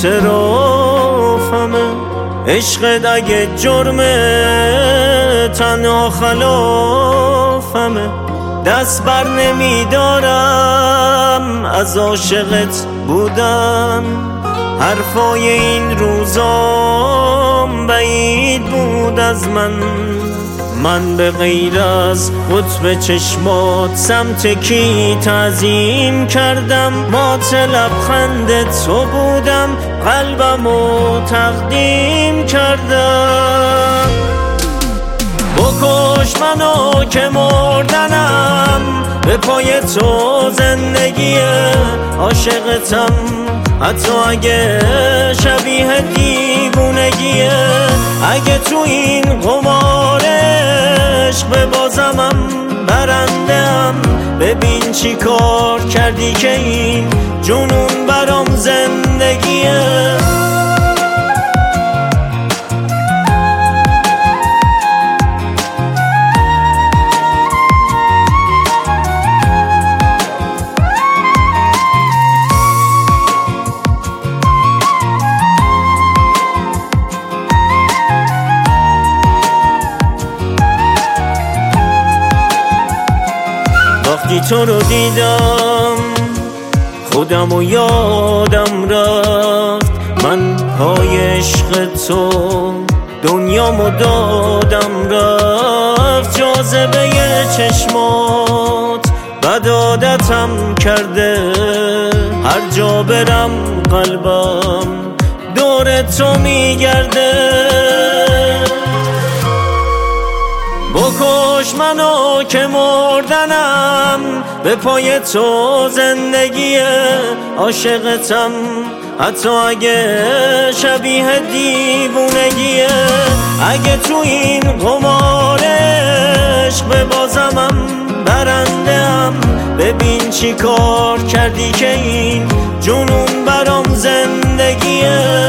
اعترافمه. عشقت اگه جرمه تنها خلافمه. دست بر نمیدارم از عاشقت بودن، حرفای این روزام بعید بود از من به غیر از قطب چشمات سمت کی تعظیم کردم؟ مات لبخند تو بودم، قلبمو تقدیم کردم. بکش منو که مردنم، به پای تو زندگیه. عاشقتم حتی اگه شبیه دیوونگیه. اگه تو این قمار عشق ببازمم برنده‌ام، ببین چی کار کردی که این جنون برام زندگیه. وقتی تو رو دیدم خودم و یادم رفت، من پای عشق تو دنیامو دادم رفت. جاذبه چشمات بد عادتم کرده، هر جا برم قلبم دور تو میگرده. بکش منو که مردنم، به پای تو زندگیه. عاشقتم حتی اگه شبیه دیوونگیه. اگه تو این قمار عشق ببازمم برنده‌ام، ببین چی کار کردی که این جنون برام زندگیه.